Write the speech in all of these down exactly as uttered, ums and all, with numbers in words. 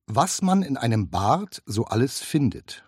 Was man in einem Bad so alles findet.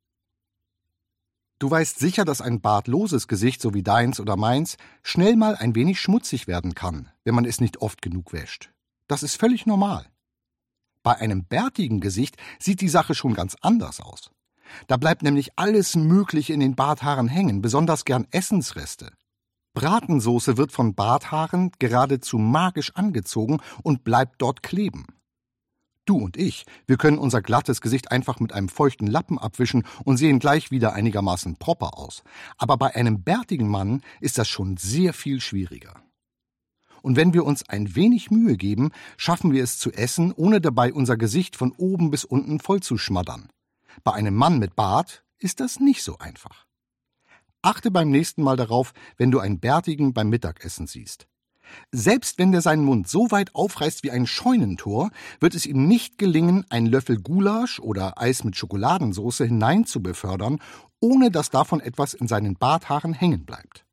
Du weißt sicher, dass ein bartloses Gesicht, so wie deins oder meins, schnell mal ein wenig schmutzig werden kann, wenn man es nicht oft genug wäscht. Das ist völlig normal. Bei einem bärtigen Gesicht sieht die Sache schon ganz anders aus. Da bleibt nämlich alles Mögliche in den Barthaaren hängen, besonders gern Essensreste. Bratensoße wird von Barthaaren geradezu magisch angezogen und bleibt dort kleben. Du und ich, wir können unser glattes Gesicht einfach mit einem feuchten Lappen abwischen und sehen gleich wieder einigermaßen proper aus. Aber bei einem bärtigen Mann ist das schon sehr viel schwieriger. Und wenn wir uns ein wenig Mühe geben, schaffen wir es zu essen, ohne dabei unser Gesicht von oben bis unten voll zu schmattern. Bei einem Mann mit Bart ist das nicht so einfach. Achte beim nächsten Mal darauf, wenn du einen Bärtigen beim Mittagessen siehst. Selbst wenn der seinen Mund so weit aufreißt wie ein Scheunentor, wird es ihm nicht gelingen, einen Löffel Gulasch oder Eis mit Schokoladensauce hinein zu befördern, ohne dass davon etwas in seinen Barthaaren hängen bleibt.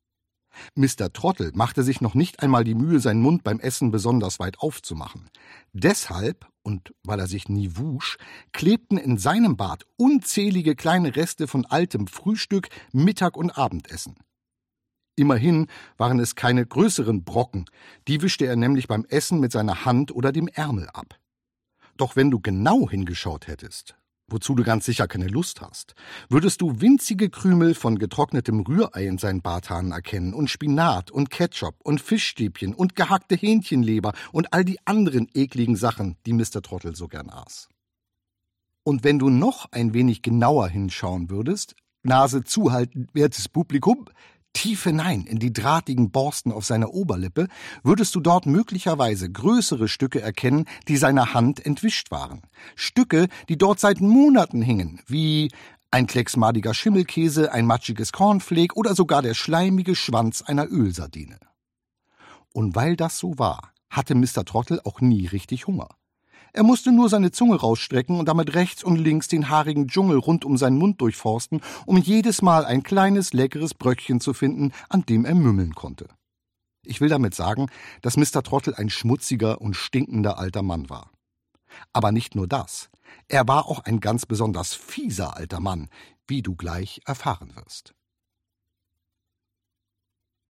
Mister Trottel machte sich noch nicht einmal die Mühe, seinen Mund beim Essen besonders weit aufzumachen. Deshalb, und weil er sich nie wusch, klebten in seinem Bart unzählige kleine Reste von altem Frühstück, Mittag- und Abendessen. Immerhin waren es keine größeren Brocken, die wischte er nämlich beim Essen mit seiner Hand oder dem Ärmel ab. Doch wenn du genau hingeschaut hättest, wozu du ganz sicher keine Lust hast, würdest du winzige Krümel von getrocknetem Rührei in seinen Barthaaren erkennen und Spinat und Ketchup und Fischstäbchen und gehackte Hähnchenleber und all die anderen ekligen Sachen, die Mister Trottel so gern aß. Und wenn du noch ein wenig genauer hinschauen würdest, Nase zuhalten, wertes Publikum, tief hinein in die drahtigen Borsten auf seiner Oberlippe, würdest du dort möglicherweise größere Stücke erkennen, die seiner Hand entwischt waren. Stücke, die dort seit Monaten hingen, wie ein Klecks madiger Schimmelkäse, ein matschiges Cornflake oder sogar der schleimige Schwanz einer Ölsardine. Und weil das so war, hatte Mister Trottel auch nie richtig Hunger. Er musste nur seine Zunge rausstrecken und damit rechts und links den haarigen Dschungel rund um seinen Mund durchforsten, um jedes Mal ein kleines, leckeres Bröckchen zu finden, an dem er mümmeln konnte. Ich will damit sagen, dass Mister Trottel ein schmutziger und stinkender alter Mann war. Aber nicht nur das. Er war auch ein ganz besonders fieser alter Mann, wie du gleich erfahren wirst.